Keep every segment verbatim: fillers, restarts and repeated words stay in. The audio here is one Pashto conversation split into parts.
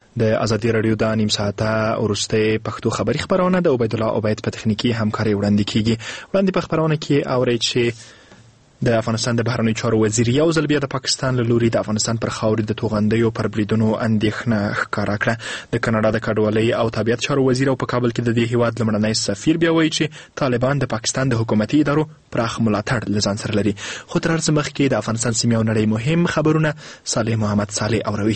د ازادي رادیو د نیم ساعته وروستۍ پښتو خبري خبرونه د عبید الله عبید په تخنیکی همکاري وړاندې کیږي. وړاندې په خبرونه کې اورئ چې د افغانستان د بهرنیو چارو وزیر یو ځل بیا د پاکستان له لوري د افغانستان پر خاورې د توغندیو پر بریدونو اندېښنه ښکاره کړه. د کاناډا د کډوالۍ او طبیعت چارو وزیر او په کابل کې د دې هیواد لومړنی سفیر بیا وایي چې طالبان د پاکستان د حکومتي ادارو پراخ ملاتړ له ځان سره لري. خو تر هر څه مخکې د افغانستان سیمې او نړۍ مهم خبرونه صالح محمد صالح اوروي.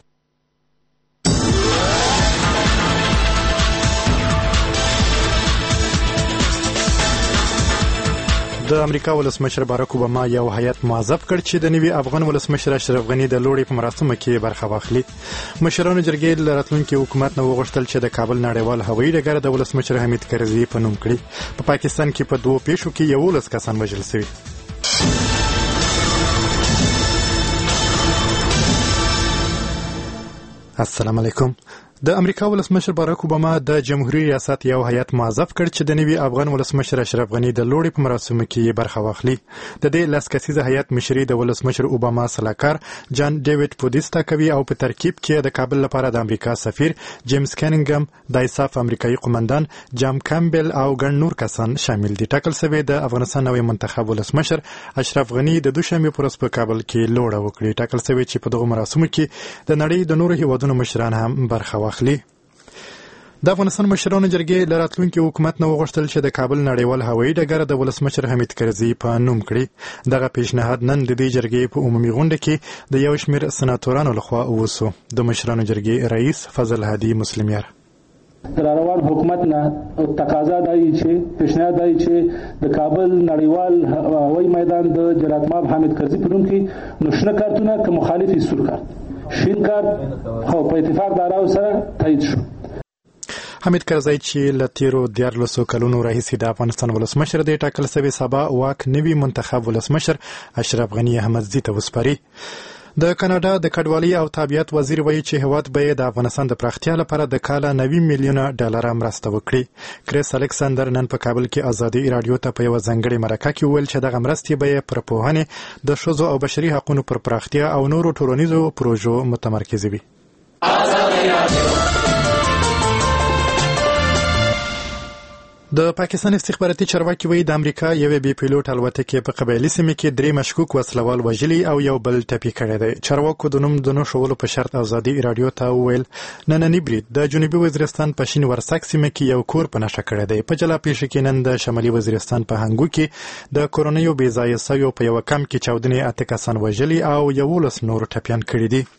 د امریکا ولسمشر باراک اوباما یو هیئت موظف کړ چې د نوي افغان ولسمشر اشرف غني د لوړې په مراسمو کې برخه واخلي. مشرانو جرګې له راتلونکي حکومت نه وغوښتل چې د کابل نړیوال هوایي ډګر د ولسمشر حمید کرزي په نوم کړي. په پاکستان کې په دوه پیښو کې یولس کسان وژل شوي. السلام علیکم. د امریکا ولسمشر باراک اوباما د جمهوریت ریاست یو هیئت موظف کړ چې د نوي افغان ولسمشر اشرف غني د لوړې په مراسمو کې برخه واخلي. د دې لس کسیزه هیئت مشري د ولسمشر اوباما سلاکار جان ډیوډ پودیستا کوي او په ترکیب کې د کابل لپاره د امریکا سفیر جیمز کیننګم، د ایساف امریکایي قومندان جام کامبل او ګڼ نور کسان شامل دي. ټاکل شوی د افغانستان نوی منتخب ولسمشر اشرف غني د دوشنبه پر ورځ په کابل کې لوړه وکړي. ټاکل شوی چې په دغه مراسمو کې د نړۍ د نورو هیوادونو مشران هم برخه واخلي. د افغانستان مشرانو جرګې له راتلونکي حکومت نه وغوښتل چې د کابل نړیوال هوایي ډګر د ولسمشر حمید کرزي په نوم کړي. دغه پیشنهاد نن د دې جرګې په عمومي غونډه کې د یو شمېر سناتورانو لخوا وسو. د مشرانو جرګې رئیس فضل هادي مسلمیار را روان حکومت نه تقاضا دی چې پیشنهاد دی چې د کابل نړیوال هوایي میدان د جناب ماب حمید کرزي په نوم کې نشنه کارتونه که مخالف سور کارت شین کارت خو په اتفاق داراو سره تایید شو. حمید کرزي چې له تیرو دیارلسو کلونو راهیسې د افغانستان ولسمشر دی، ټاکل شوی سبا واک نوي منتخب ولسمشر اشرف غني احمدزي ته وسپاري. د کاناډا د کډوالۍ او طبیعت وزیر وایي چې هیواد به د افغانستان د پراختیا لپاره د کاله نوي میلیونه ډالر مرسته وکړي. کریس الکساندر نن په کابل کې ازادي رادیو ته په یو ځانګړي مرکه کې وویل چې دغه مرستې به پر پوهنې، د ښځو او بشري حقوقو پر پراختیا او نورو ټولنیزو پروژو متمرکز وي. د پاکستان استخباراتي چارواکي وایي د امریکا یوې بي پیلوټ الوتکې په قبایلي سیمه کې درې مشکوک وسلوال وژلي او یو بل ټپي کړی دی. چارواکو د نوم د نه ښودلو په شرط ازادي رادیو ته وویل نننی برید د جنوبي وزیرستان په شین ورسک سیمه کې یو کور په نښه کړی دی. په جلا پیښه کې نن د شمالي وزیرستان په هنګو کې د کورونیو بې ځایه سویو په یو کمپ کې چاودنې اته کسان وژلي او یولس نور ټپیان کړي دي.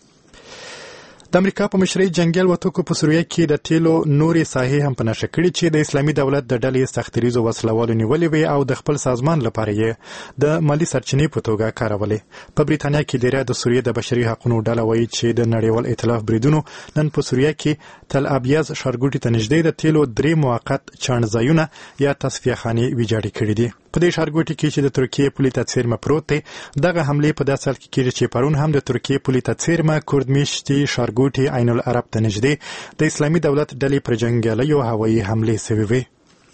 د امریکا په مشرۍ جنگي الوتکو په سوریه کې د تیلو نورې ساحې هم په نښه کړي چې د اسلامي دولت د ډلې سختریزو وسلوالو نیولې وي او د خپل سازمان لپاره یې د مالی سرچینې په توګه کارولې. په بریتانیا کې ډیری د سوریې د بشري حقوقو ډله وایي چې د نړیوال ائتلاف بریدونو نن په سوریه کې تل ابیاز ښارګوټي ته نږدې د تیلو درې موقت چاڼځایونه یا تصفیه خانې ویجاړې کړي دي. په دې ښارګوټي کې چې د ترکیې پولې ته څیرمه پروت دی، دغه حملې په داسې حال کې کېږي چې پرون هم د ترکیې پولې ته څیرمه کردمیشتي ښارګوټي عین العرب ته نږدې د اسلامي دولت ډلې پر جنګیالیو هوایي حملې شوې وې.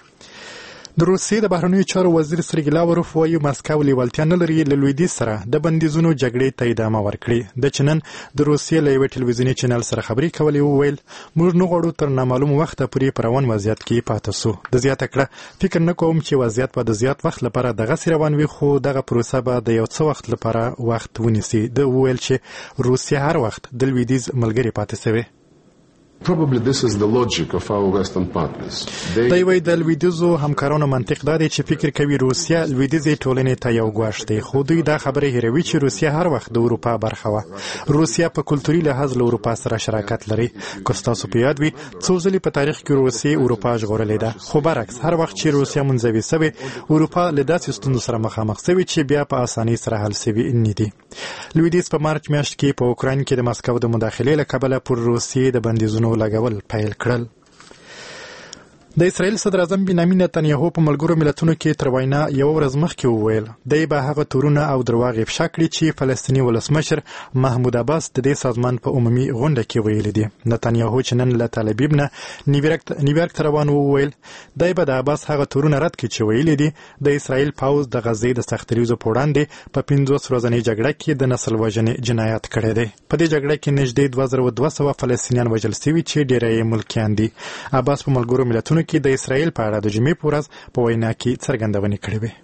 د روسیې د بهرنیو چارو وزیر سرګی لاوروف وایي مسکو لیوالتیا نه لري له لویدیځ سره د بندیزونو جګړې ته ادامه ورکړي. د چنن د روسیې له یوې ټلویزیوني چینل سره خبرې کولې وویل موږ نه غواړو تر نامعلوم وخته پورې په روان وضعیت کې پاتې سو. د زیاته کړه فکر نه کوم چې وضعیت به د زیات وخت لپاره دغسې روان وي، خو دغه پروسه به د یو څه وخت لپاره وخت ونیسي. د وویل چې روسیه هر وخت د لویدیځ ملګري پاتې سوی. Probably this is the logic of our Western partners. دی وایي د لویدیځو همکارانو منطق دا دی چې فکر کوي روسیه لویدیځې ټولنې ته یو ګواښ دی، خو دوی دا خبره هیروي چې روسیه هر وخت د اروپا برخه وه. روسیه په کلتوري لحاظ له اروپا سره شراکت لري. که ستاسو په یاد وي څو ځلې په تاریخ کې روسیې اروپا ژغورلې ده، خو برعکس هر وخت چې روسیه منزوي سوې اروپا له داسې ستونزو سره مخامخ سوي چې بیا په اسانۍ سره حل سوي نه دي. لویدیځ په مارچ میاشت کې په اوکراین کې د مسکو د مداخلې له کبله پر روسیې د بندیزونو لګول پیل کړل. د اسرایل صدر اعظم بنیامین نتنیاهو په ملګرو ملتونو کې تر وینا یو ورځ مخکې وویل دی به هغه تورونه او درواغ افشا کړي چې فلسطیني ولسمشر محمود عباس د دې سازمان په عمومي غونډه کې ویلي دي. نتنیاهو چې نن له تل ابیب نه نیویارک ته روان وویل دی به د عباس هغه تورونه رد کړي چې ویلي دي د اسرایل پوځ د غزې د سختریزو په وړاندې په پنځوس ورځنۍ جګړه کې د نسل وژنې جنایت کړی دی. په دې جګړه کې نږدې دوه زره دوه سوه فلسطینیان وژل شوي چې ډیری یې ملکیان دي. عباس په ملګرو ملتونو کې د اسرایل په اړه د جمعې په ورځ په وینا کې څرګندونې کړې وې.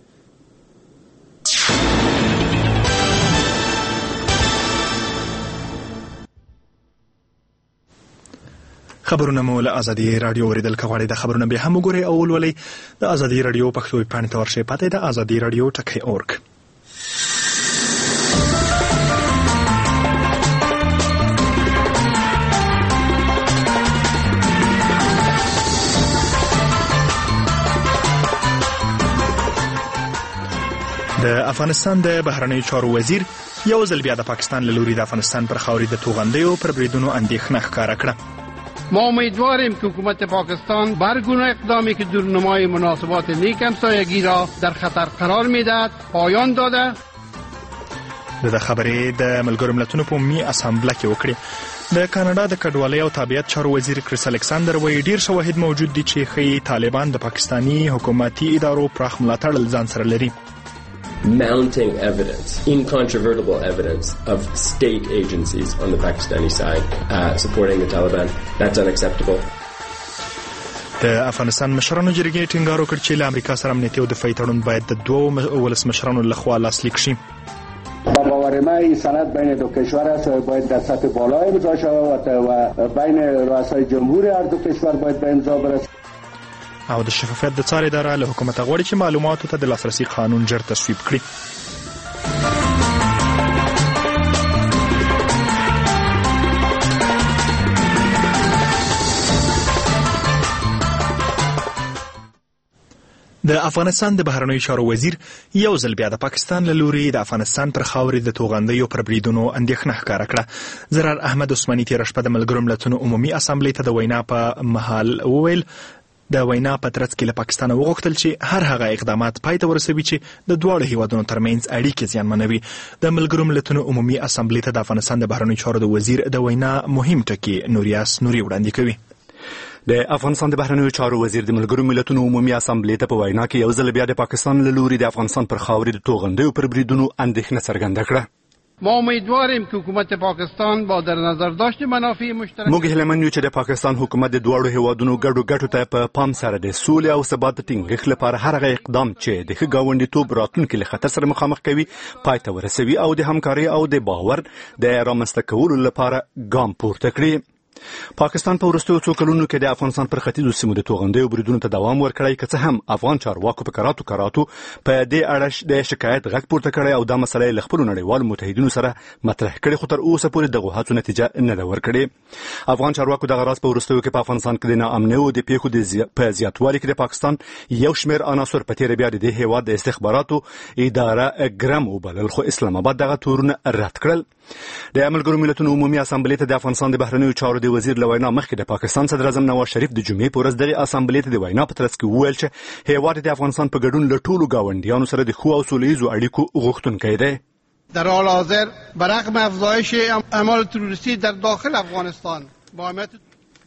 خبرونه مو له ازادي رادیو اوریدل کوي. د خبرونه به هم وګورئ او ولولئ د ازادي رادیو پښتو ویبپاڼې ته ورشئ. پته د ازادي رادیو ټکی اورګ. د افغانستان د بهرنیو چارو وزیر یو ځل بیا د پاکستان له لوري د افغانستان پر خاورې د توغندیو پر بریدونو اندېښنه ښکاره کړه. ما امیدواریم که حکومت پاکستان برگونه اقدامی که در نمای مناسبات نیک همسایگی را در خطر قرار میدهد پایان داده. د خبرې د ملګرو ملتونو په عمومي اسامبله کې وکړي. د کاناډا د کډوالۍ او تابعیت چارو وزیر کریس الکساندر وایي ډیر شواهد موجود دي چې ښیي طالبان د پاکستاني حکومتي ادارو پراخ ملاتړ ځان سره لري. Mounting evidence, incontrovertible evidence of state agencies on the Pakistani side uh, supporting the Taliban. That's unacceptable. د افغانستان مشرانو جرګې ټینګار وکړ چې له امریکا سره امنیتي او دفاعي تړون باید د دوو ولسمشرانو لخوا لاسلیک شي. با باور ما این سند بین دو کشور است و باید در سطح بالا امضا شود و بین رؤسای جمهور هر دو کشور باید به امضا برسد. او د شفافیت د څار اداره له حکومت غواړي چې معلوماتو ته د لاسرسي قانون ژر تصویب کړي. د افغانستان د بهرنیو چارو وزیر یو ځل بیا د پاکستان له لوري د افغانستان پر خاورې د توغندیو پر بریدونو اندېښنه ښکاره کړه. زرار احمد عثماني تېره شپه د ملګرو ملتونو عمومي اسامبلې ته د وینا په مهال وویل د وینا په ترڅ کې له پاکستان وغوښتل چې هر هغه اقدامات پای ته ورسوي چې د دواړو هیوادونو ترمنځ اړیکې زیانمنوي. د ملګرو ملتونو عمومي اسامبلې ته د افغانستان د بهرنیو چارو د وزیر د وینا مهم ټکي نوریاس نوري وړاندې کوي. د افغانستان د بهرنیو چارو وزیر د ملګرو ملتونو عمومي اسامبلې ته په وینا کې یو ځل بیا د پاکستان له لوري د افغانستان پر خاورې د توغندیو پر بریدونو اندېښنه څرګنده کړه. ما امیدواریم که حکومت پاکستان با در نظر داشت منافع مشترک موږ هیله من یو چې د پاکستان حکومت د دواړو هیوادونو ګډو ګټو ته په پام سره د سولې او ثبات ټینګښت لپاره هر هغه اقدام چې د ښه ګاونډیتوب راتلونکي له خطر سره مخامخ کوي پای ته ورسوي او د همکارۍ او د باور د رامنځته کولو لپاره ګام پورته کړي. پاکستان په وروستیو څو کلونو کې د افغانستان پر ختیځو سیمو د توغندیو بریدونو ته دوام ورکړی، که څه هم افغان چارواکو په کراتو کراتو په دې اړه د شکایت غږ پورته کړی او دا مسله یې له خپلو نړیوالو متحدینو سره مطرح کړې، خو تر اوسه پورې دغو هڅو نتیجه نه ده ورکړې. افغان چارواکو دغه راز په وروستیو کې په افغانستان کې د ناامنۍ او د پیښو د په زیاتوالي کې د پاکستان یو شمېر عناصر په تېره بیا د دې هېواد د استخباراتو اداره ګرم وبلل، خو اسلام آباد دغه تورونه رد کړل. د ملګرو ملتونو عمومي اسامبلې ته د افغانستان د بهرنیو چارو د وزیر له وینا مخکې د پاکستان صدر اعظم نواز شریف د جمعې په ورځ دغې اسامبلې ته د وینا په ترڅ کې وویل چې هېواد د افغانستان په ګډون له ټولو ګاونډیانو سره د ښو او سولیزو اړیکو غوښتونکی دی. در حال حاضر برغم افزایش اعمال تروریستی در داخل افغانستان با اهمیت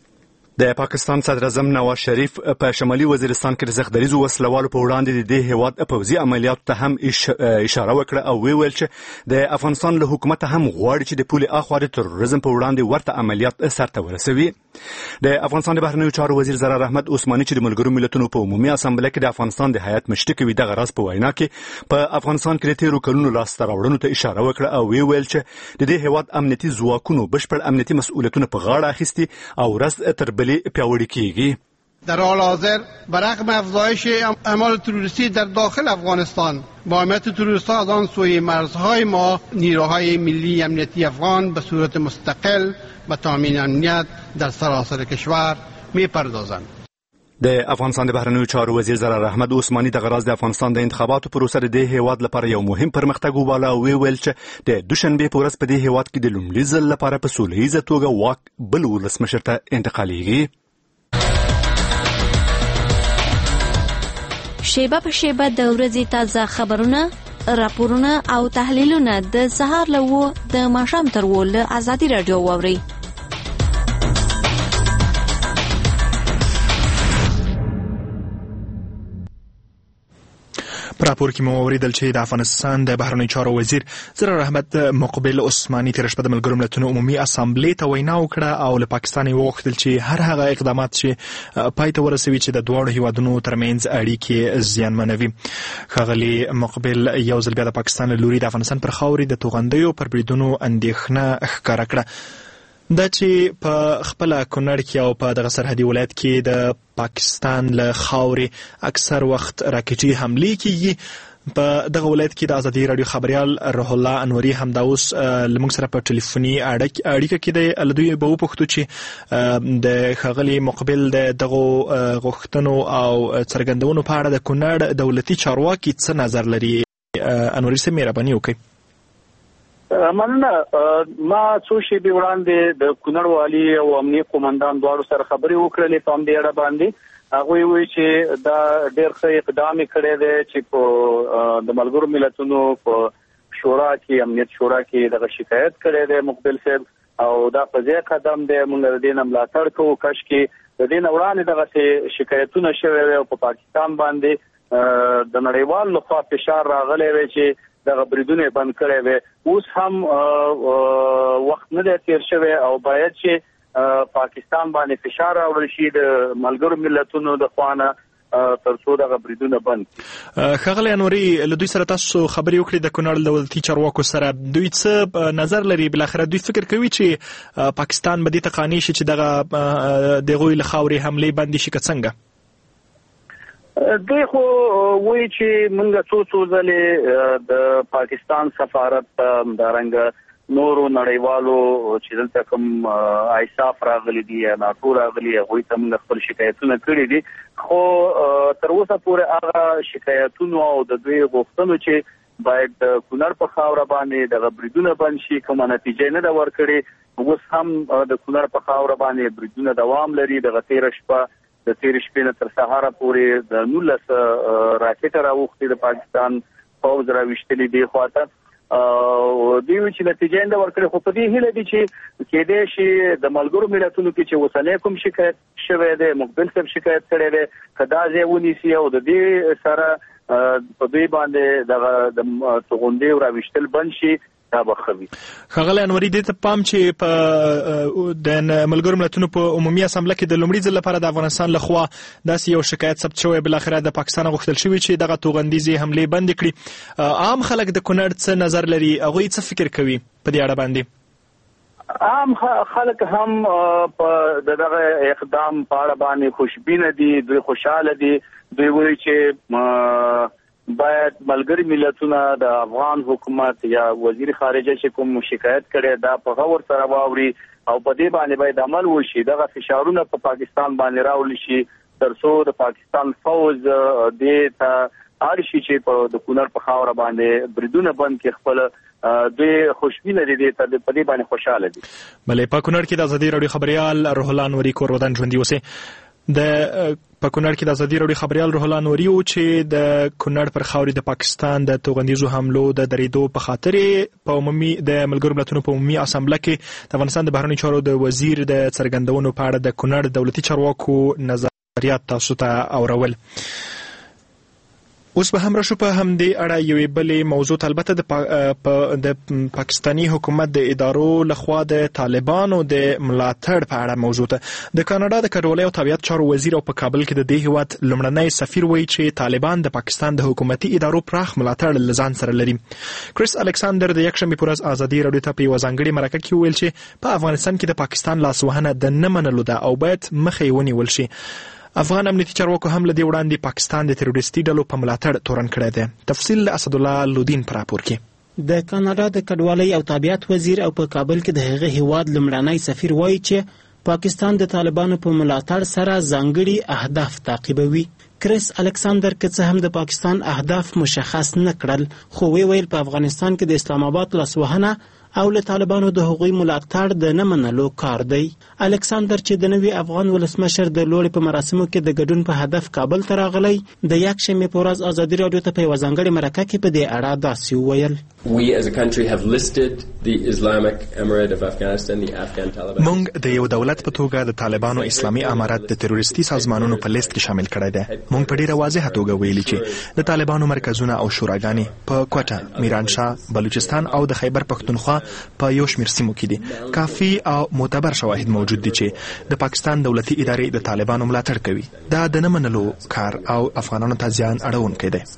د پاکستان صدر اعظم نواز شریف په شمالي وزیرستان کې د زخدریزو وسلوالو په وړاندې د دې هېواد پوځي عملیاتو ته هم اشاره وکړه او ویل چې د افغانستان له حکومت هم غواړي چې د پولې اخوا د تروریزم په وړاندې ورته عملیات سرته ورسوي. د افغانستان د بهرنیو چارو وزیر زرار احمد عثماني چې د ملګرو ملتونو په عمومي اسامبله کې د افغانستان د هیات مشري کوي دغه راز په وینا کې په افغانستان کې د تېرو کلونو لاسته راوړنو ته اشاره وکړه او ویل چې د دې هېواد امنیتي ځواکونو بشپړ امنیتي مسؤلیتونه په غاړه اخیستي او ورځ تر بلې پیاوړي کیږي. در حال حاضر برغم افزایش اعمال تروریستی در داخل افغانستان با حمایت تروریست‌ها از آن سوی مرزهای ما نیروهای ملی امنیتی افغان به صورت مستقل به تامین امنیت در سراسر کشور می‌پردازند. د افغانستان د بهرنیو چارو وزیر زرار احمد عثماني دغه راز د افغانستان د انتخاباتو پروسه د دې هېواد لپاره یو مهم پرمختګ وباله او ویل چې د دوشنبې په ورځ په دې هېواد کې د لومړي ځل لپاره په سوله ییزه توګه واک بل ولسمشر ته انتقالیږي. شیبه په شیبه د ورځې تازه خبرونه، راپورونه او تحلیلونه د سهار له وو د ماښام تر وو له ازادي راډیو واورئ. په راپور کې مو اوریدل چې د افغانستان د بهرنیو چارو وزیر ضرر احمد مقبل عثماني تېره شپه د ملګرو ملتونو عمومي اسامبلې ته وینا وکړه او له پاکستان یې وغوښتل چې هر هغه اقدامات چې پای ته ورسوي چې د دواړو هیوادونو ترمنځ اړیکې زیانمنوي. ښاغلي مقبل یو ځل بیا د پاکستان له لوري د افغانستان پر خاورې د توغندیو پر بریدونو اندېښنه ښکاره کړه. دا چې په خپل کونړ کې او په دغه سرحدي ولایت کې د پاکستان له خاورې اکثر وخت راکټي حملې کیږي. په دغه ولایت کې د ازادي راډیو خبريال روح الله انوري همدا اوس لمونږ سره په ټلیفوني اړیکه کې دی. لدوی به وپوښتو چې د ښاغلي مقبل د دغو غوښتنو او څرګندونو په اړه د کونړ دولتي چارواکي څه نظر لري. انوري صاحب مهرباني وکړئ. مننه. ما څو شېبې وړاندې د کونړ والي او امنیه قومندان دواړو سره خبرې وکړلې په همدې اړه باندې. هغوی وایي چې دا ډېر ښه اقدام یې کړی دی چې په د ملګرو ملتونو په شورا کې امنیت شورا کې دغه شکایت کړی دی مقبل صاحب او دا په ځای قدم دی. موږ د دې نه ملاتړ کوو. کاشکې د دې نه وړاندې دغسې شکایتونه شوي وي او په پاکستان باندې د نړیوال لخوا فشار راغلی وی چې دغه بریدونه بند کړی وي. اوس هم وخت نه دی تیر شوی او باید چې پاکستان باندې فشار راوړل شي د ملګرو ملتونو د خوانه تر څو دغه بریدونه بند کړي. ښاغلی انوري له دوی سره تاسو خبرې وکړې د کونړ دولتي چارواکو سره. دوی څه نظر لري؟ بالاخره دوی فکر کوي چې پاکستان به دې ته قانع شي چې دغه د هغوی له خاورې حملې بندې شي که څنګه؟ دوی خو وایي چې موږ څو څو ځلې د پاکستان سفارت همدارنګه نورو نړیوالو چې دلته کوم ایساف راغلي دي یا ناټو راغلي هغوی ته موږ خپل شکایتونه کړي دي. خو تر اوسه پورې هغه شکایتونو او د دوی غوښتنو چې باید د کونړ په خاوره باندې دغه بریدونه بند شي کومه نتیجه نه ده ورکړې. اوس هم د کونړ په خاوره باندې بریدونه دوام لري. دغه تېره شپه د تېرې شپې نه تر سهاره پورې د نولس راکټه راوښتې د پاکستان پوځ راویشتلي دې خواته. دوی وایي چې نتیجه یې نه ورکړې. خو په دې هیله دي چې کېدای شي د ملګرو ملتونو کې چې اوسنی کوم شکایت شوی دی مقبل صاحب شکایت کړی دی که دا ځای ونیسي او د دې سره په دوی باندې دغه د توغندیو راویشتل بند شي دا به ښه وي. ښاغلی انوري دې ته پام چې په د ملګرو ملتونو په عمومي اسامبله کې د لومړي ځل لپاره د افغانستان لخوا داسې یو شکایت ثبت شوی بالاخره د پاکستان غوښتل شوي چې دغه توغندیزې حملې بندې کړي. عام خلک د کونړ څه نظر لري؟ هغوی څه فکر کوي په دې اړه باندې؟ عام خلک هم په دغه اقدام په اړه باندې خوشبینه دي. دوی خوشحاله دي. دوی وایي چې باید ملګری ملتونه د افغان حکومت یا وزیر خارجه چې کوم شکایت کړي دا په غور سره واوري او په دې باندې باید عمل وشي. دغه فشارونه په پاکستان باندې راوړل شي تر څو د پاکستان فوج دې ته اړ شي چې په د کونړ په خاوره باندې بریدونه بند کړي. خپل دوی خوشبینه دي ته په دې باندې خوشاله دي. بلې په کونړ کې د ازادي راډیو خبريال روح الله انوري کور ودان ژوندي اوسئ. د په کونړ کې د ازادي راډیو خبريال روح الله نوري و چې د کونړ پر خاورې د پاکستان د توغندیزو حملو د درېدو په خاطر په عمومي د ملګرو ملتونو په عمومي اسامبله کې د افغانستان د بهرنیو چارو د وزیر د څرګندونو په اړه د کونړ دولتي چارواکو نظریات تاسو ته اورول. اوس به هم راشو په همدې اړه یوې بلې موضوع البته د د پاکستاني حکومت د ادارو لخوا د طالبانو د ملاتړ په اړه موضوع ته د کاناډا د کډوالۍ او طبیعت چارو وزیر او په کابل کې د دې هیواد لومړنی سفیر وایي چې طالبان د پاکستان د حکومتي ادارو پراخ ملاتړ له ځان سره لري. کریس الکساندر د یکشنبې په ورځ ازادي راډیو ته په یوه ځانګړې مرکه کې وویل چې په افغانستان کې د پاکستان لاسوهنه د نه منلو ده او باید مخه یې ونیول شي. افغان امنیتي چارواکو هم له دې وړاندې پاکستان د تروریستي ډلو په ملاتړ تورن کړی دی. تفصیل له اسدالله لودین په راپور کې. د کاناډا د کډوالۍ او طبیعت وزیر او په کابل کې د هغه هیواد لومړنی سفیر وایي چې پاکستان د طالبانو په ملاتړ سره ځانګړي اهداف تعقیبوي. کریس الکساندر که څه هم د پاکستان اهداف مشخص نه کړل خو وی ویل په افغانستان کې د اسلام آباد لاسوهنه او له طالبانو د هغوی ملاتړ د نه منلو کار دی. الکساندر چې د نوي افغان ولسمشر د لوړې په مراسمو کې د ګډون په هدف کابل ته راغلی، د یکشنبې په ورځ ازادي راډیو ته په یوه ځانګړې مرکه کې په دې اړه داسې وویل: We as a country have listed the Islamic Emirate of Afghanistan, the Afghan Taliban. مونږ د یو دولت په توګه د طالبانو اسلامي امارت د تروریستي سازمانونو په لیست کې شامل کړی دی. مونږ په ډیره واضحه توګه ویلي چې د طالبانو مرکزونه او شوراګانې په کوټه، میرانشاه، بلوچستان او د خیبر پښتونخوا په یو شمېر سیمو کې دي. کافي او معتبر شواهد موجود دي چې د پاکستان دولتي ادارې د طالبانو ملاتړ کوي. دا د نه منلو کار او افغانانو ته زیان اړونکی دی.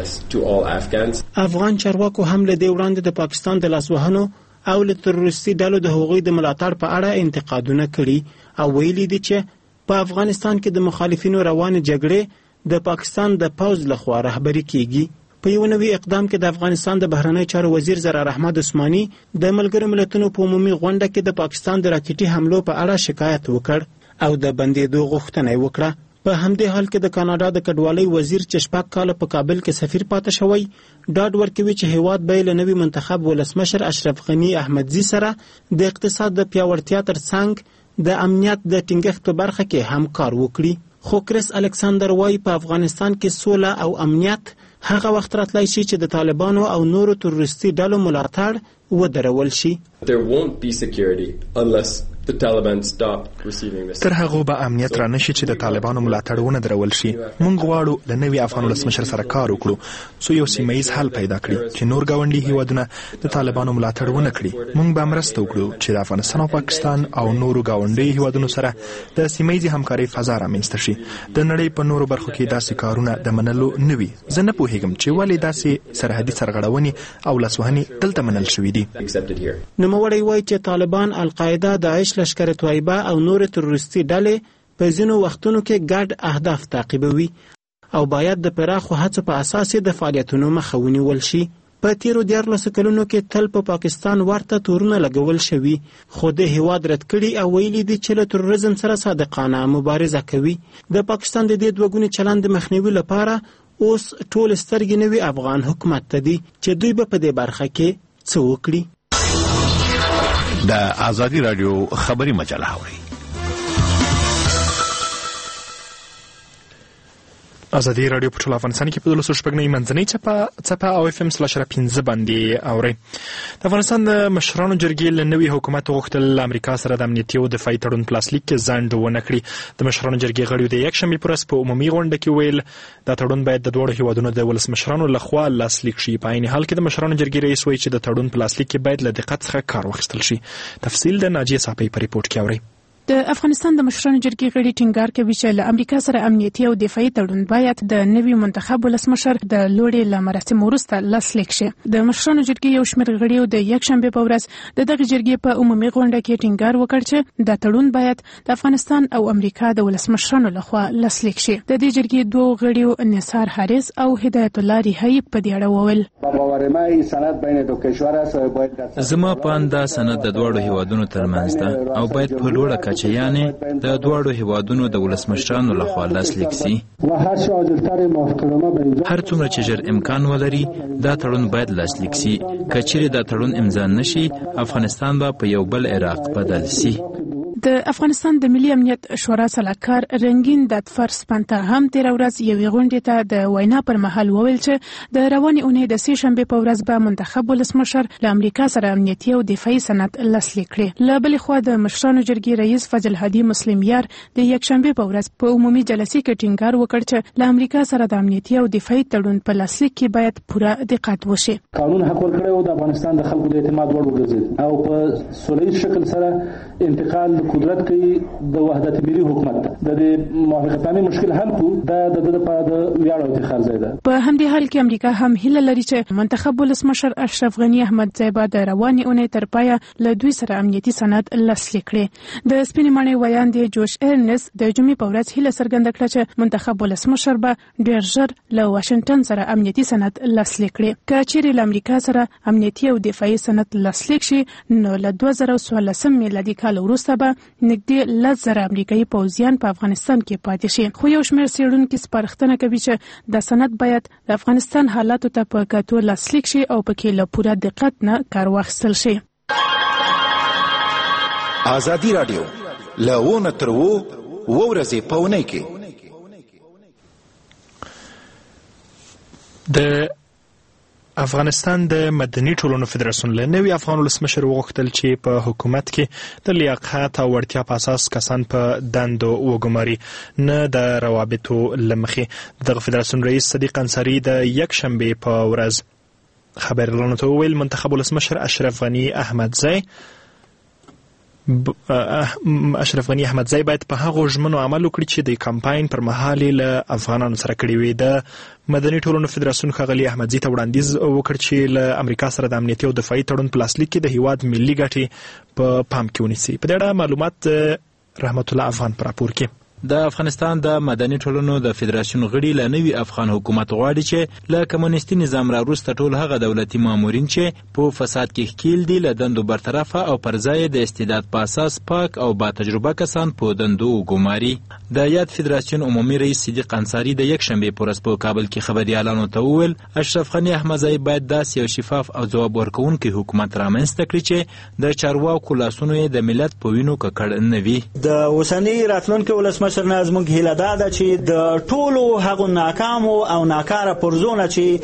افغان چارواکو هم له دې وړاندې د پاکستان د لاسوهنو او له تروریستي ډلو د هغوی د ملاتړ په اړه انتقادونه کړي او ویلي دي چې په افغانستان کې د مخالفینو روانې جګړې د پاکستان د پوځ لخوا رهبري کیږي. په یو نوي اقدام کې د افغانستان د بهرنی چارو وزیر زرار احمد عثماني د ملګرو ملتونو په عمومي غونډه کې د پاکستان د راکټي حملو په اړه شکایت وکړ او د بندېدو غوښتنه یې وکړه. په همدې حال کې د کاناډا د کډوالۍ وزیر چې شپږ کاله په کابل کې سفیر پاتې شوی ډاډ ورکوي چې هیواد به له نوي منتخب ولسمشر اشرف غني احمدزي سره د اقتصاد د پیاوړتیا ترڅنګ د امنیت د ټینګښت په برخه کې هم کار وکړي. خو کریس الکساندر وايي په افغانستان کې سوله او امنیت هغه وخت راتلی شي چې د طالبانو او نورو تروریستي ډلو ملاتړ ودرول شي. There won't be security unless the Taliban stop receiving this. تر هغه به امنیت را نشي چې د طالبانو ملاتړ ونه درول شي. موږ غواړو د نوي افغان ولسمشر سره کار وکړو څو یو سیمه ییز حل پیدا کړي چې نور ګاونډي هیوادونه د طالبانو ملاتړ ونه کړي. موږ به مرسته وکړو چې د افغانستان او پاکستان او نورو ګاونډي هیوادونو سره د سیمه ییز همکارۍ فضا رامنځته شي. د نړۍ په نورو برخو کې داسې کارونه د منلو نه وي. زه نه پوهیږم چې ولې داسې سرحدي سرغړونې او لاسوهنې دلته منل شوي دي. نوموړی وایي چې طالبان، القاعده، داعش، لشکر طیبه او نور تروریستي ډلې په ځینو وختونو کې ګډ اهداف تعقیبوي او باید د پراخو هڅو په اساس د فعالیتونو مخه ونیول شي. په تیرو دیارلسو کلونو کې تل په پاکستان ورته تورونه لګول شوي، خو د هیواد رد کړي او ویلي دي چې له تروریزم سره صادقانه مبارزه کوي. د پاکستان د دې دوه چلند د مخنیوي لپاره اوس ټول سترګې نوي افغان حکومت ته دي چې دوی به په دې برخه کې څه وکړي. د ازادي رادیو خبري مجله اوري. ازادي رادیو په ټول افغانستان کې په دولسو شپږنۍ منځنۍ چپه چپه او اف ام سلاش را پنځه باندې اوري. د افغانستان د مشرانو جرګې له نوي حکومت غوښتل امریکا سره د امنیتي او دفاعي تړون په لاسلیک کې ځنډ ونه کړي. د مشرانو جرګې غړیو د یکشنبې په ورځ په عمومي غونډه کې ویل دا تړون باید د دواړو هیوادونو د ولسمشرانو لخوا لاسلیک شي. په عین حال کې د مشرانو جرګې رئیس وایي چې د تړون په لاسلیک کې باید له دقت څخه کار واخیستل شي. تفصیل د ناجیه صافی په ریپورت کې اوري. د افغانستان د مشرانو جرګې غړي ټینګار کوي چې له امریکا سره امنیتي او دفاعي تړون باید د نوي منتخب ولسمشر د لوړې له مراسمو وروسته لاسلیک شي. د مشرانو جرګې یو شمېر غړیو د یکشنبې په ورځ د دغه جرګې په عمومي غونډه کې ټینګار وکړ چې د تړون باید د افغانستان او امریکا د ولسمشرانو لخوا لاسلیک شي. د دې جرګې دوه غړیو نثار حارث او هدایت الله ریحی په دې اړه وویل: زما په انده سند د دواړو هیوادونو ترمنځ ده او باید په لوړه کچه یعنی د دواړو هیوادونو د ولسمشرانو لخوا لاسلیک شي. هر څومره چې ژر امکان ولري دا تړون باید لاسلیک شي. که چیرې دا تړون امضا نشي افغانستان به په یو بل عراق بدل شي. د افغانستان د ملي امنیت شورا سلاکار رنگین دادفر سپنته هم تیر ورځ یوې غونډې ته د وینا پر مهال وویل چې د روانې اونۍ د سې شنبې په ورځ به منتخب ولسمشر له امریکا سره امنیتي او دفاعي سند لاسلیک کړي. له بلې خوا د مشرانو جرګې رئیس فضل هادي مسلم یار د یکشنبې په ورځ په عمومي جلسې کې ټینګار وکړ چې له امریکا سره د امنیتي او دفاعي تړون په لاسلیک کې باید پوره دقت وشي. قانون حق ورکړی او د افغانستان د خلکو د اعتماد وړ وګرځید او په سولهییز شکل سره انتقال قدرت کوي د وحدت ملي حکومت د دې موافقتنامې مشکل حل کو دا د د لپاره د ویاړ او افتخار ځای ده. په همدې حال کې امریکا هم هیله لري چې منتخب ولسمشر اشرف غني احمدزی به د روانې اونۍ تر پایه له دوی سره امنیتي سند لاسلیک کړي. د سپینې ماڼۍ ویاندې جوش ارنس د جمعې په ورځ هیله څرګنده کړه چې منتخب ولسمشر به ډېر ژر له واشنگټن سره امنیتي سند لاسلیک کړي. که چیرې له امریکا سره امنیتي او دفاعي سند لاسلیک شي نو له دوه زره څوارلسم میلادي کال وروسته به نږدې لس زره امریکایي پوځیان په افغانستان کې پاتې شي. خو یو شمېر څېړونکي سپارښتنه کوي چې د سند باید د افغانستان حالاتو ته په کتو لاسلیک شي او پکې له پوره دقت نه کار واخیستل شي. آزادی رادیو لونه تر وو ورځې په اونۍ کې د افغانستان د مدني ټولنو فدراسیون له نوي افغان ولسمشر وغوښتل چې په حکومت کې د لیاقت او وړتیا په اساس کسان په دندو وګماري، نه د روابطو له مخې. دغه فدراسیون رئیس صدیق انصاري د یکشنبې په ورځ خبریالانو ته وویل منتخب ولسمشر اشرف غني احمدزی اشرف غني احمدزی باید په هغو ژمنو عمل وکړي چې د کمپاین پر مهال له افغانانو سره کړي وي. د مدني ټولنو فدراسیون ښاغلي احمدزي ته وړاندیز وکړ چې له امریکا سره د امنیتي او دفاعي تړون په لاسلیک کې د هیواد ملي ګټې په پام کې ونیسي. په دې اړه معلومات رحمت الله افغان په راپور کې. د افغانستان د مدني ټولنو د فدراسیون غړي له نوي افغان حکومت غواړي چې له کمونیستي نظام راوروسته ټول هغه دولتي مامورین چې په فساد کې ښکیل دي له دندو برطرفه او پر ځای د استعداد په اساس پاک او با تجربه کسان په دندو وګماري. د یاد فدراسیون عمومي رئیس صدیق انصاري د یکشنبې په ورځ په کابل کې خبریالانو ته وویل اشرف غني احمدزی باید داسې یو شفاف او ځواب ورکوونکی حکومت رامنځته کړي چې د چارواکو لاسونو یې د ملت په وینو ککړ نه وي. د اوسني راتلونکي ولسمشر نه زموږ هیله دا ده چې د ټولو هغو ناکامو او ناکاره پرزونه چې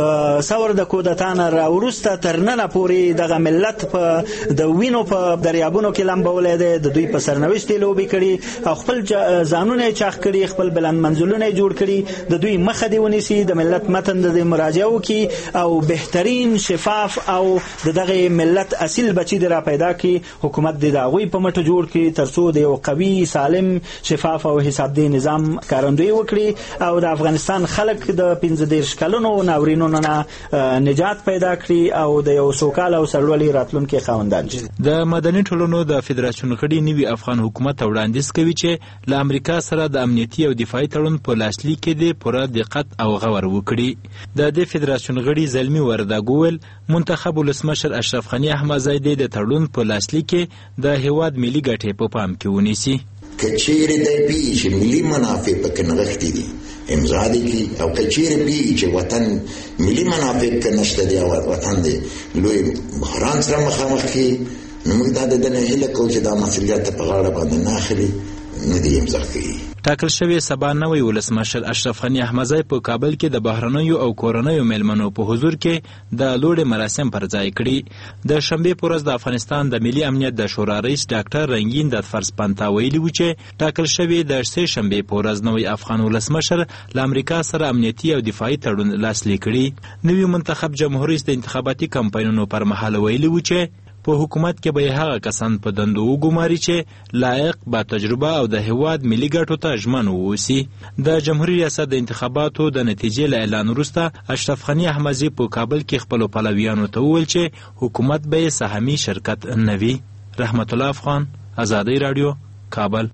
د ثور د کودتا نه راوروسته تر ننه پورې دغه ملت په د وینو په دریابونو کې لمبولی دی، د دوی په سرنوشت یې لوبې کړي او خپل ځانونه یې چاخ کړي، خپل بلند منزلونه یې جوړ کړي، د دوی مخه دې ونیسي، د ملت متن د مراجعه وکړي او بهترین شفاف او د دغه ملت اصیل بچي دې را پیدا کړي. حکومت دې د هغوی په مټو جوړ کړي تر څو د یو قوي سالم شفاف او حساب دی نظام کارندوی وکړي او د افغانستان خلک د پنځه دېرش کلونو ناورینونو نه نجات پیدا کړي او د یو سوکاله او سرلوړي راتلونکي خاوندان شي. د مدني ټولنو د فدراسیون غړي نوي افغان حکومت وړاندیز کوي چې له امریکا سره د امنیتي او دفاعي تړون په لاسلیک کې د پوره دقت او غور وکړي. د دې فدراسیون غړي زلمی وردګ وویل منتخب ولسمشر اشرف غني احمدزی د تړون په لاسلیک کې د هیواد ملي ګټې په پام کې ونیسي. کچیر دی پی چې ملي منافع پکې نغښتي دي امضا دي کی او کچیر پی چې وطن ملي منافع کې نشته دی او وطن دی لوی بحران سره مخامخ کی نو موږ دا د نه هله کو چې دا مسؤلیت په غاړه باندې نه اخلي نه دی امضا کوي. ټاکل شوی سبا نوی ولسمشر اشرف غني احمدزی په کابل کې د بهرنیو او کورنیو میلمنو په حضور کې د لوړې مراسم پر ځای کړي. د شنبې په ورځ د افغانستان د ملي امنیت د شورا رئیس ډاکټر رنګین دادفرز پنتا ویلي و چې ټاکل شوی د سه شنبې په ورځ نوی افغان ولسمشر له امریکا سره امنیتي او دفاعي تړون لاسلیک کړي. نوی منتخب جمهور رئیس د انتخاباتي کمپاینونو پر مهال ویلي و چې په حکومت کې به هغه کسان په دندو وګماري چې لایق با تجربه او د هیواد ملي ګټو ته ژمن ووسی. د جمهوریت ریاست د انتخاباتو د نتیجې له اعلان وروسته اشرف غني احمدزي په کابل کې خپل پلویانو ته وویل چې حکومت به سهامي شرکت نه وي. رحمت الله افغان، آزادی رادیو، کابل.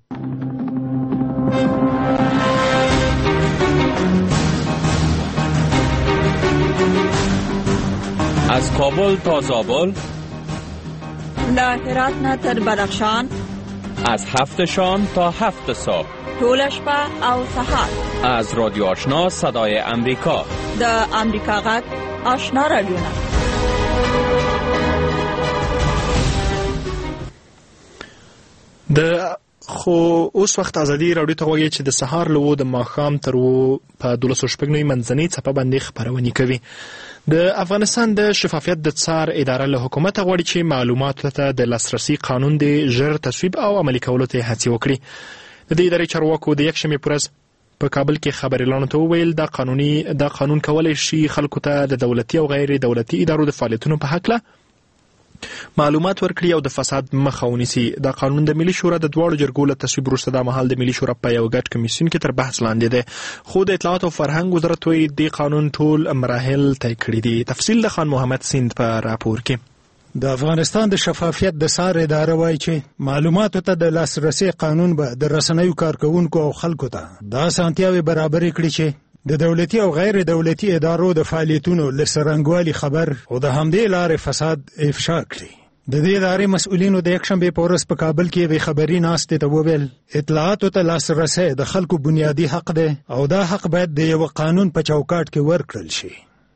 از کابل تا زابل، له هرات نه تر بدخشان، از هفت شام تا هفت صبح، ټول شپه او سهار. از رادیو آشنا صدای امریکا، د امریکا غږ آشنا رادیو. د خو اوس وخت ازادي راډیو ته وایي چې د سهار له د ماښام تر و په دولس شپږ نوي منځنۍ څپه باندې خبرونه کوي. د افغانستان د شفافیت د څار اداره له حکومت غواړي چې معلوماتو ته د لاسرسي قانون د ژر تصویب او عملي کولو ته هڅه وکړي. د دې ادارې چارواکو د یکشنبې په ورځ په کابل کې خبریالانو ته وویل دا قانوني دا قانون کولای شي خلکو ته د دولتي او غیر دولتي ادارو د فعالیتونو په حق له معلومات ورکړي او د فساد مخه ونیسي. دا قانون د ملي شورا د دواړو جرګو له تصویب وروسته د مهال د ملي شورا په یو ګډ کمیسیون کې تر بحث لاندې دی. خو د اطلاعات او فرهنګ وزارت وایي د قانون ټول مراحل طی کړي دي. تفصیل د خان محمد سیند په راپور کې. د افغانستان د شفافیت د څار اداره وایي چې معلوماتو ته د لاسرسي قانون به د رسنیو کارکونکو او خلکو ته دا اسانتیاوې برابرې کړي چې د دولتي او غیر دولتي ادارو د فعالیتونو له څرنګوالي خبر او د همدې لارې فساد افشا کړي. د دې ادارې مسؤلینو د یکشنبې په ورځ په کابل کې د خبري ناستې ته وویل اطلاعاتو ته لاسرسی د خلکو بنیادی حق دی او دا حق باید د یو قانون په چوکاټ کې ورکړل شي.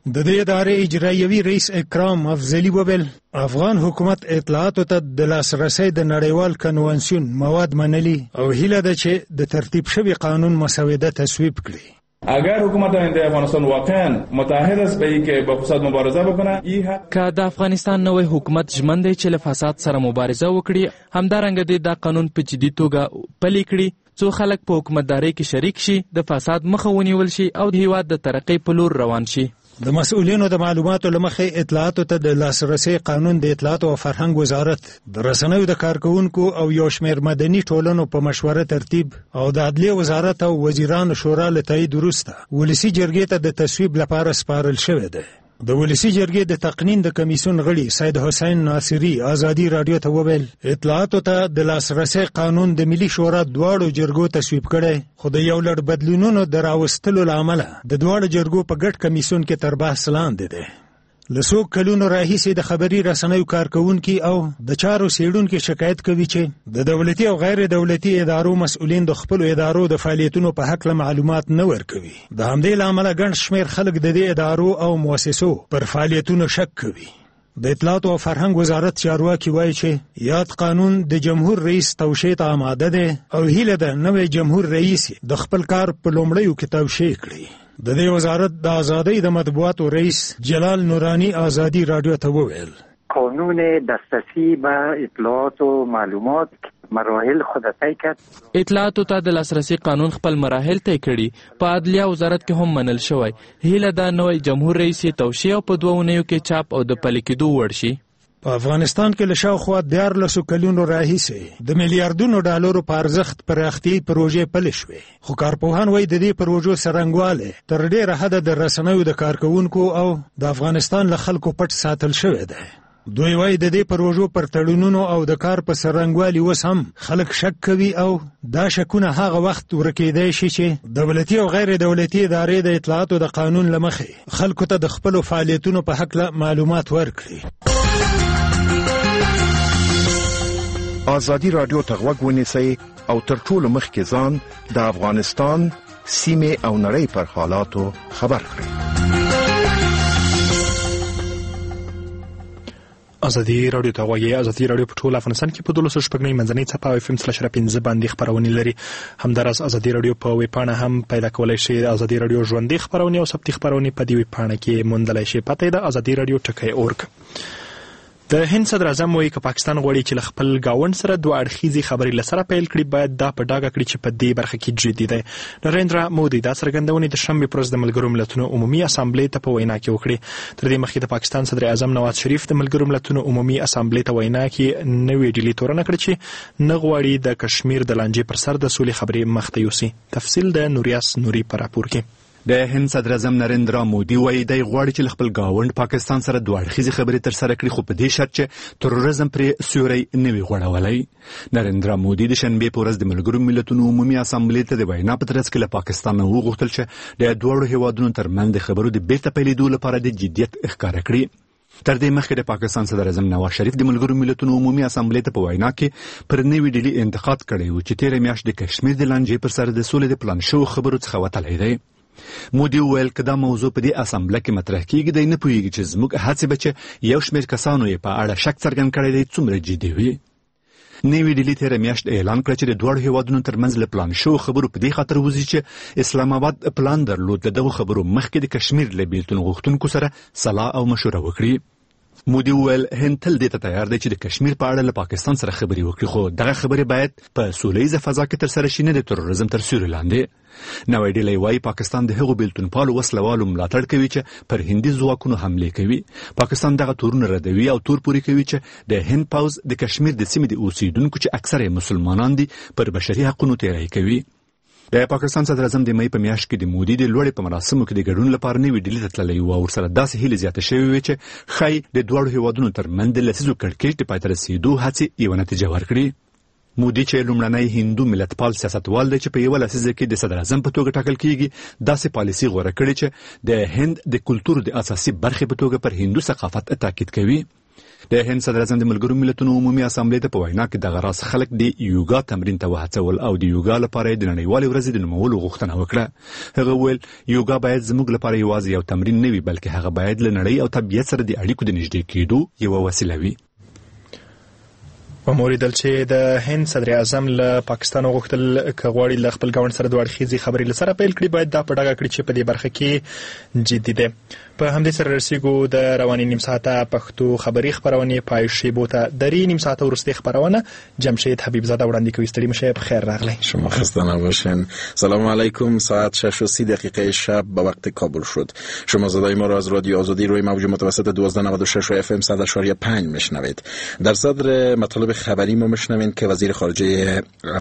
د دې ادارې اجرایوي رئیس اکرام افضلي وویل افغان حکومت اطلاعاتو ته د لاسرسي د نړیوال کنوانسیون مواد منلي او هیله ده چې د ترتیب شوي قانون مسوده تصویب کړي. اگر حکومت آینده افغانستان واقعا متحد است به اینکه با فساد مبارزه بکنه که د افغانستان نوې حکومت ژمن دی چې له فساد سره مبارزه وکړي، همدارنګه دی دا قانون په جدي توګه پلي کړي څو خلک په حکومتدارۍ کې شریک شي، د فساد مخه ونیول شي او د هیواد د ترقۍ په لور روان شي. د مسؤلینو د معلوماتو له مخې اطلاعاتو ته د لاسرسي قانون د اطلاعاتو او فرهنګ وزارت د رسنیو د کارکونکو او یو شمېر مدني ټولنو په مشوره ترتیب او د عدلیه وزارت او وزیرانو شورا له تایید وروسته ولسي جرګې ته د تصویب لپاره سپارل شوی دی. د ولسي جرګې د تقنین د کمیسیون غړي سید حسین ناصری ازادي رادیو ته وویل اطلاعاتو ته د لاسرسي قانون د ملي شورا دواړو جرګو تصویب کړي، خو د یو لړ بدلونونو د راوستلو له امله د دواړو جرګو په ګډ کمیسیون کې تر بحث لاندې دی. له څو کلونو راهیسې د خبري رسنیو کارکونکي او د چارو څېړونکي شکایت کوي چې د دولتي او غیر دولتي ادارو مسؤلین د خپلو ادارو د فعالیتونو په هکله معلومات نه ورکوي. د همدې له امله ګڼ شمېر خلک د دې ادارو او مؤسسو پر فعالیتونو شک کوي. د اطلاعاتو او فرهنګ وزارت چارواکي وایي چې یاد قانون د جمهور رئیس توشیح ته آماده دی او هیله ده نوی جمهور رئیس د خپل کار په لومړیو کې توشیح کړي. د دې وزارت د آزادۍ د مطبوعاتو رئیس جلال نورانی آزادی رادیو ته وویل قانون دسترسی به اطلاعات و معلومات مراحل خود طی کرد. اطلاعاتو ته د لاسرسي قانون خپل مراحل طی کړي، په عدلیه وزارت کې هم منل شوی. هیله ده نوی جمهور رئیس توشیح او په دوه اونیو کې چاپ او د پلي کېدو وړ شي. په افغانستان کې له شاوخوا دیارلسو کلونو راهیسې د میلیارډونو ډالرو په ارزښت پراختیایي پروژې پلې شوې، خو کارپوهان وایي د دې پروژو څرنګوالی تر ډېره حده د رسنیو د کارکوونکو او د افغانستان له خلکو پټ ساتل شوی دی. دوی وایي د دې پروژو پر تړونونو او د کار په څرنګوالي اوس هم خلک شک کوي او دا شکونه هغه وخت ورکېدای شي چې دولتي او غیر دولتي ادارې د اطلاعاتو د قانون له مخې خلکو ته د خپلو فعالیتونو په هکله معلومات ورکړي. آزادی رادیو ته غوږ ونیسئ او تر ټولو مخکې ځان د افغانستان سیمې او نړۍ پر حالاتو خبر کړئ. ازادي رادیو ته غوږی. ازادي رادیو په ټول افغانستان کې په دولسو شپږنۍ منځنۍ څپه او اف ام سلاش پنځه باندې خپرونې لري. همداراز ازادي رادیو په ویب پاڼه هم پیدا کولای شئ. ازادي رادیو ژوندۍ خپرونې او ثبتي خپرونې په دې ویب پاڼه کې موندلای شئ. پته یې ده ازادي رادیو ټکی اورګ. د هند صدر اعظم وایي که پاکستان غواړي چې له خپل ګاونډ سره دوه اړخیزې خبرې له سره پیل کړي، باید دا په ډاګه کړي چې په دې برخه کې جدي دی. نریندرا مودي دا څرګندونې د شنبې پر ورځ د ملګرو ملتونو عمومي اسامبلې ته په وینا کې وکړې. تر دې مخکې د پاکستان صدر اعظم نواز شریف د ملګرو ملتونو عمومي اسامبلې ته وینا کې نوې ډیلي تورنه کړې چې نه غواړي د کشمیر د لانجې پر سر د سولې خبرې مخته یوسي. تفصیل د نوریاس نوري پر راپور کې. د هند صدر اعظم نریندرا مودي وایي دی غواړي چې خپل ګاونډ پاکستان سره دوه اړخیزې خبرې تر سره کړي، خو په دې شرط چې تروریزم پرې سیوری نه وي غوړولی. نریندرا مودي د شنبې په ورځ د ملګرو ملتونو عمومي اسامبلې ته د وینا په ترڅ کې له پاکستان نه وغوښتل چې د دواړو هیوادونو ترمنځ د خبرو د بیرته پیلېدو لپاره د جدیت ښکاره کړي. تر دې مخکې د پاکستان صدر اعظم نواز شریف د ملګرو ملتونو عمومي اسامبلې ته په وینا کې پر نوې ډیلي انتقاد کړی و چې تېره میاشت د کشمیر د لانجې پر سر د سولې د پلان شوو خبرو څخه وتلی دی. مودي وویل که دا موضوع په دې اسامبله کې مطرح کیږي دی نه پوهیږي چې زموږ هڅې به چې یو شمېر کسانو یې په اړه شک څرګند کړی دی څومره جدي وي. نوې ډیلي تېره میاشت اعلان کړ چې د دواړو هیوادونو ترمنځ له پلان شوو خبرو په دې خاطر وځي چې اسلام آباد پلان درلود د دغو خبرو مخکې د کشمیر له بېلتون غوښتونکو سره سلا او مشوره وکړي. مودي وویل هند تل دې ته تیار دی چې د کشمیر په اړه له پاکستان سره خبرې وکړي، خو دغه خبرې باید په سولیزه فضا کې ترسره شي، نه د تروریزم تر سیوري لاندې. نوې ډیلي وایي پاکستان د هغو بېلتونپالو وسلوالو ملاتړ کوي چې پر هندي ځواکونو حملې کوي. پاکستان دغه تورونه ردوي او تور پورې کوي چې د هند پوځ د کشمیر د سیمې د اوسیدونکو چې اکثره یې مسلمانان دي پر بشري حقونو تېری کوي. د پاکستان صدر اعظم د مې په میاشت کې د مودي د لوړې په مراسمو کې د ګډون لپاره نوې ډیلي ته تللی و او ورسره داسې هیلې زیاتې شوې وې چې ښایي د دواړو هیوادونو ترمنځ د لسیزو کړکېچ د پای ته رسېدو هڅې یوه نتیجه ورکړي. مودي چې لومړنی هندو ملتپال سیاستوال دی چې په یوه لسیزه کې د صدر اعظم په توګه ټاکل کیږي، داسې پالیسي غوره کړې چې د هند د کلتور د اساسي برخې په توګه پر هندو ثقافت تاکید کوي. د هند صدر اعظم د ملګرو ملتونو عمومي اسامبلې ته په وینا کې د غراس خلک د یوګا تمرین ته وهڅول او د یوګا لپاره د نړیوالې ورځې د نومولو غوښتنه وکړه. هغه ویل یوګا باید زموږ لپاره یوازې یو تمرین نه وي بلکې هغه باید له نړۍ او طبیعت سره د اړیکو د نږدې کېدو یوه وسیله وي. وموریدل چې د هند صدر اعظم له پاکستان غوښتل کغواړي له خپل ګاونډ سره د اړخیزې خبرې لسره پیل کړي باید دا په ډاګه کړي چې په دې برخه کې جدي دي. په همدې سره رسیدو د رواني نیم ساعته پښتو خبري خبرونه پای شیبو ته درې نیم ساعته ورسته خبرونه جمشید حبیب زاده وړاندې کوي. ستړي مشه په خیر راغلی. شما خسته نباشین. سلام علیکم. ساعت شش و سی دقیقه شب به وقت کابل شد. شما صدای ما را از رادیو آزادی روی موج متوسط دوازده نود و شش و اف ام صد و پنج میشنوید. در صدر مطالب خبری ما میشنوید که وزیر خارجه